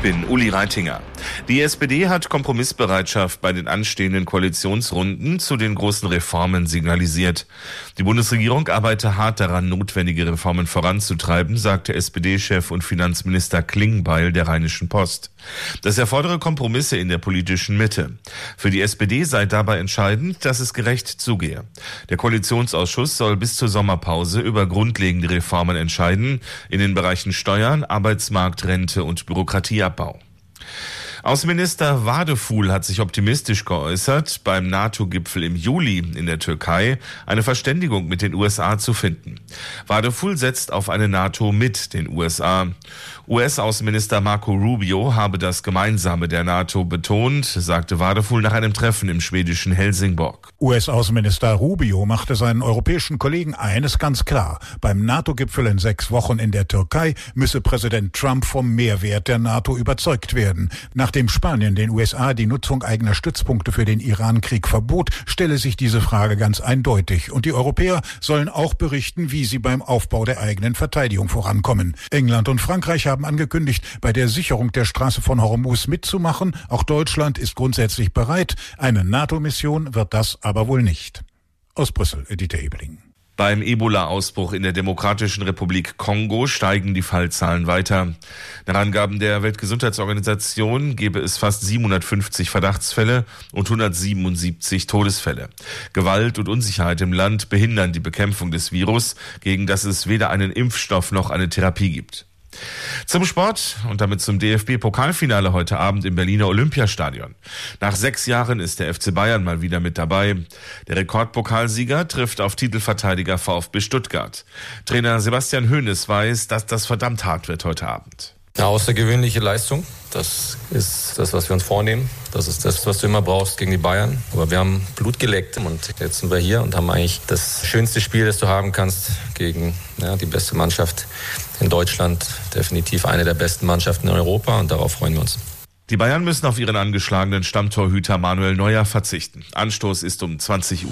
Ich bin Uli Reitinger. Die SPD hat Kompromissbereitschaft bei den anstehenden Koalitionsrunden zu den großen Reformen signalisiert. Die Bundesregierung arbeite hart daran, notwendige Reformen voranzutreiben, sagte SPD-Chef und Finanzminister Klingbeil der Rheinischen Post. Das erfordere Kompromisse in der politischen Mitte. Für die SPD sei dabei entscheidend, dass es gerecht zugehe. Der Koalitionsausschuss soll bis zur Sommerpause über grundlegende Reformen entscheiden, in den Bereichen Steuern, Arbeitsmarkt, Rente und Bürokratieabbau. Außenminister Wadefuhl hat sich optimistisch geäußert, beim NATO-Gipfel im Juli in der Türkei eine Verständigung mit den USA zu finden. Wadefuhl setzt auf eine NATO mit den USA. US-Außenminister Marco Rubio habe das Gemeinsame der NATO betont, sagte Wadefuhl nach einem Treffen im schwedischen Helsingborg. US-Außenminister Rubio machte seinen europäischen Kollegen eines ganz klar: Beim NATO-Gipfel in 6 Wochen in der Türkei müsse Präsident Trump vom Mehrwert der NATO überzeugt werden. Nachdem Spanien den USA die Nutzung eigener Stützpunkte für den Iran-Krieg verbot, stelle sich diese Frage ganz eindeutig. Und die Europäer sollen auch berichten, wie sie beim Aufbau der eigenen Verteidigung vorankommen. England und Frankreich haben angekündigt, bei der Sicherung der Straße von Hormuz mitzumachen. Auch Deutschland ist grundsätzlich bereit. Eine NATO-Mission wird das aber wohl nicht. Aus Brüssel, Dieter Ebeling. Beim Ebola-Ausbruch in der Demokratischen Republik Kongo steigen die Fallzahlen weiter. Nach Angaben der Weltgesundheitsorganisation gebe es fast 750 Verdachtsfälle und 177 Todesfälle. Gewalt und Unsicherheit im Land behindern die Bekämpfung des Virus, gegen das es weder einen Impfstoff noch eine Therapie gibt. Zum Sport und damit zum DFB-Pokalfinale heute Abend im Berliner Olympiastadion. Nach 6 Jahren ist der FC Bayern mal wieder mit dabei. Der Rekordpokalsieger trifft auf Titelverteidiger VfB Stuttgart. Trainer Sebastian Hoeneß weiß, dass das verdammt hart wird heute Abend. Eine außergewöhnliche Leistung, das ist das, was wir uns vornehmen. Das ist das, was du immer brauchst gegen die Bayern. Aber wir haben Blut geleckt und jetzt sind wir hier und haben eigentlich das schönste Spiel, das du haben kannst gegen die beste Mannschaft in Deutschland. Definitiv eine der besten Mannschaften in Europa und darauf freuen wir uns. Die Bayern müssen auf ihren angeschlagenen Stammtorhüter Manuel Neuer verzichten. Anstoß ist um 20 Uhr.